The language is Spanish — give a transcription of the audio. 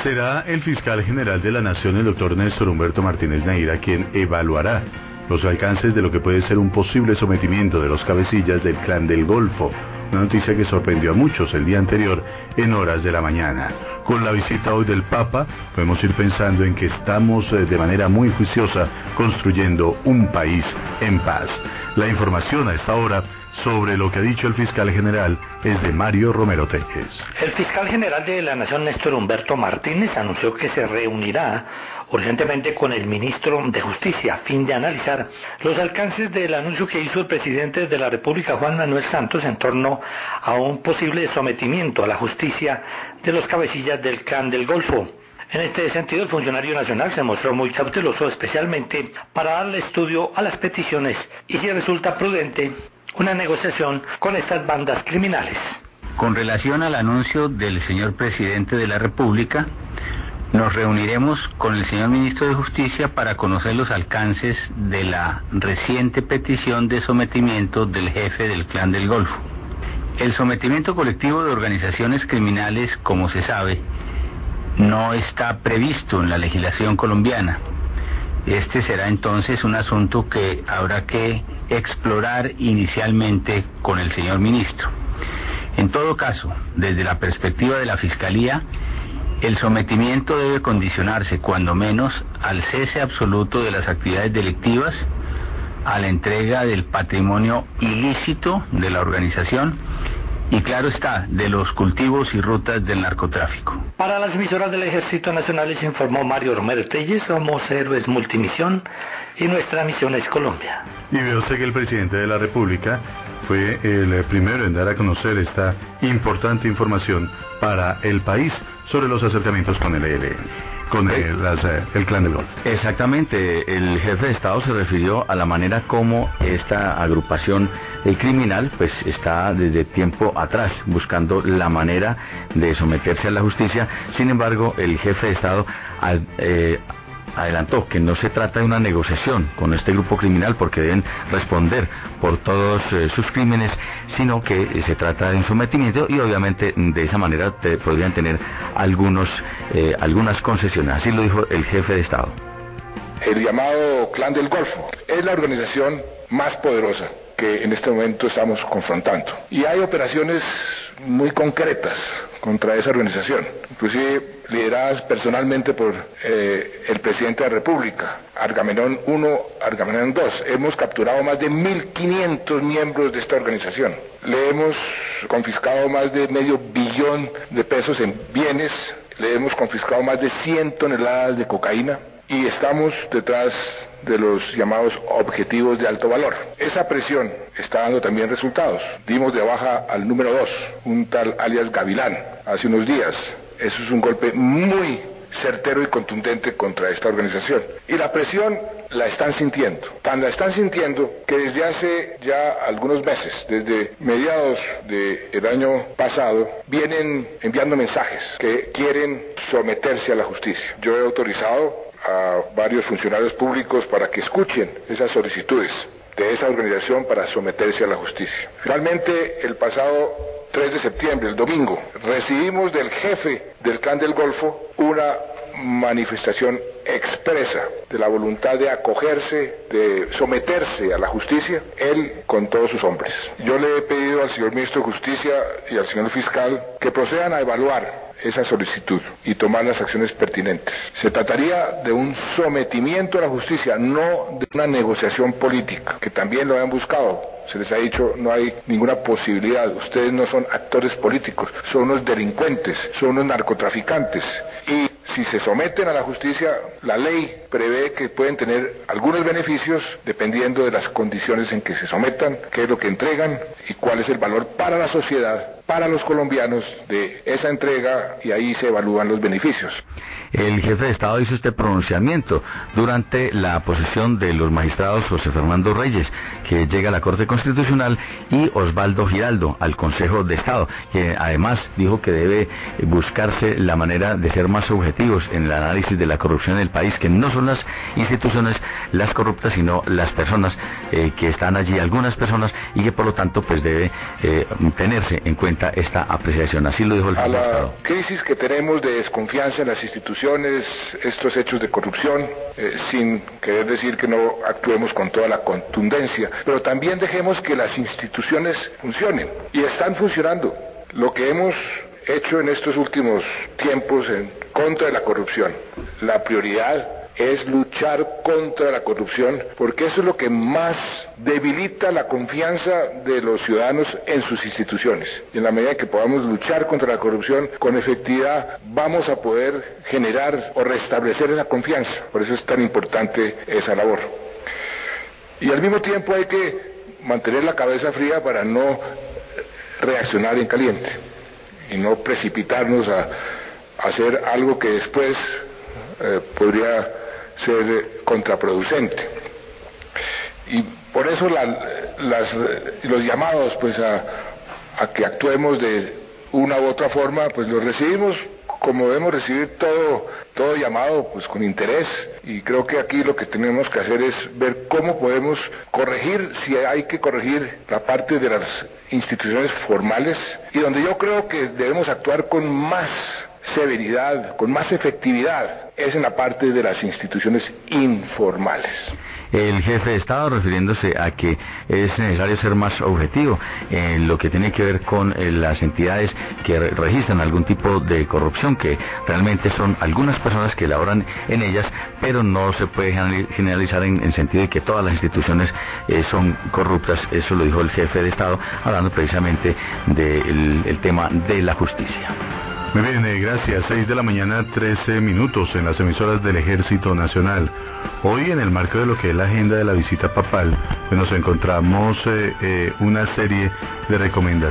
Será el fiscal general de la Nación, el doctor Néstor Humberto Martínez Neira, quien evaluará los alcances de lo que puede ser un posible sometimiento de los cabecillas del Clan del Golfo. Una noticia que sorprendió a muchos el día anterior en horas de la mañana. Con la visita hoy del Papa, podemos ir pensando en que estamos de manera muy juiciosa construyendo un país en paz. La información a esta hora sobre lo que ha dicho el fiscal general es de Mario Romero Telles. El fiscal general de la Nación, Néstor Humberto Martínez, anunció que se reunirá urgentemente con el ministro de Justicia a fin de analizar los alcances del anuncio que hizo el presidente de la República, Juan Manuel Santos, en torno a un posible sometimiento a la justicia de los cabecillas del Clan del Golfo. En este sentido, el funcionario nacional se mostró muy cauteloso, especialmente para darle estudio a las peticiones y, si resulta prudente, una negociación con estas bandas criminales. Con relación al anuncio del señor presidente de la República, nos reuniremos con el señor ministro de Justicia para conocer los alcances de la reciente petición de sometimiento del jefe del Clan del Golfo. El sometimiento colectivo de organizaciones criminales, como se sabe, no está previsto en la legislación colombiana. Este será entonces un asunto que habrá que explorar inicialmente con el señor ministro. En todo caso, desde la perspectiva de la Fiscalía, el sometimiento debe condicionarse, cuando menos, al cese absoluto de las actividades delictivas, a la entrega del patrimonio ilícito de la organización y, claro está, de los cultivos y rutas del narcotráfico. Para las emisoras del Ejército Nacional les informó Mario Romero Telles. Somos Héroes Multimisión y nuestra misión es Colombia. Y veo usted que el presidente de la República fue el primero en dar a conocer esta importante información para el país sobre los acercamientos con el Clan del Golfo. Exactamente, el jefe de Estado se refirió a la manera como esta agrupación criminal pues está desde tiempo atrás buscando la manera de someterse a la justicia. Sin embargo, el jefe de Estado adelantó que no se trata de una negociación con este grupo criminal porque deben responder por todos sus crímenes, sino que se trata de un sometimiento y obviamente de esa manera podrían tener algunas concesiones. Así lo dijo el jefe de Estado. El llamado Clan del Golfo es la organización más poderosa que en este momento estamos confrontando. Y hay operaciones muy concretas contra esa organización, inclusive lideradas personalmente por el presidente de la República, Agamenón 1, Agamenón 2. Hemos capturado más de 1.500 miembros de esta organización. Le hemos confiscado más de $500 millones de pesos en bienes, le hemos confiscado más de 100 toneladas de cocaína y estamos detrás de los llamados objetivos de alto valor. Esa presión está dando también resultados. Dimos de baja al número 2, un tal alias Gavilán, hace unos días. Eso es un golpe muy certero y contundente contra esta organización. Y la presión la están sintiendo. Tan la están sintiendo que desde hace ya algunos meses, desde mediados del año pasado, vienen enviando mensajes que quieren someterse a la justicia. Yo he autorizado a varios funcionarios públicos para que escuchen esas solicitudes de esa organización para someterse a la justicia. Finalmente, el pasado 3 de septiembre, el domingo, recibimos del jefe del Clan del Golfo una manifestación expresa de la voluntad de acogerse, de someterse a la justicia, él con todos sus hombres. Yo le he pedido al señor ministro de Justicia y al señor fiscal que procedan a evaluar esa solicitud y tomar las acciones pertinentes. Se trataría de un sometimiento a la justicia, no de una negociación política, que también lo han buscado. Se les ha dicho, no hay ninguna posibilidad, ustedes no son actores políticos, son unos delincuentes, son unos narcotraficantes. Y si se someten a la justicia, la ley prevé que pueden tener algunos beneficios dependiendo de las condiciones en que se sometan, qué es lo que entregan y cuál es el valor para la sociedad, para los colombianos de esa entrega, y ahí se evalúan los beneficios. El jefe de Estado hizo este pronunciamiento durante la posesión de los magistrados José Fernando Reyes, que llega a la Corte Constitucional, y Osvaldo Giraldo al Consejo de Estado, que además dijo que debe buscarse la manera de ser más objetivos en el análisis de la corrupción en el país, que no son las instituciones las corruptas, sino las personas que están allí, algunas personas, y que por lo tanto pues debe tenerse en cuenta cuenta esta apreciación. Así lo dijo el a jefe de la Estado. crisis que tenemos de desconfianza en las instituciones, estos hechos de corrupción, sin querer decir que no actuemos con toda la contundencia, pero también dejemos que las instituciones funcionen, y están funcionando. Lo que hemos hecho en estos últimos tiempos en contra de la corrupción, la prioridad es luchar contra la corrupción, porque eso es lo que más debilita la confianza de los ciudadanos en sus instituciones. Y en la medida que podamos luchar contra la corrupción con efectividad, vamos a poder generar o restablecer esa confianza. Por eso es tan importante esa labor. Y al mismo tiempo hay que mantener la cabeza fría para no reaccionar en caliente y no precipitarnos a hacer algo que después podría ser contraproducente. Y por eso los llamados pues a que actuemos de una u otra forma, pues los recibimos como debemos recibir todo llamado, pues con interés, y creo que aquí lo que tenemos que hacer es ver cómo podemos corregir, si hay que corregir la parte de las instituciones formales, y donde yo creo que debemos actuar con más severidad, con más efectividad, es en la parte de las instituciones informales. El jefe de Estado refiriéndose a que es necesario ser más objetivo en lo que tiene que ver con las entidades que registran algún tipo de corrupción, que realmente son algunas personas que laboran en ellas, pero no se puede generalizar en sentido de que todas las instituciones son corruptas. Eso lo dijo el jefe de Estado, hablando precisamente del tema de la justicia. Muy bien, gracias. 6 de la mañana, 13 minutos en las emisoras del Ejército Nacional. Hoy, en el marco de lo que es la agenda de la visita papal, pues nos encontramos una serie de recomendaciones.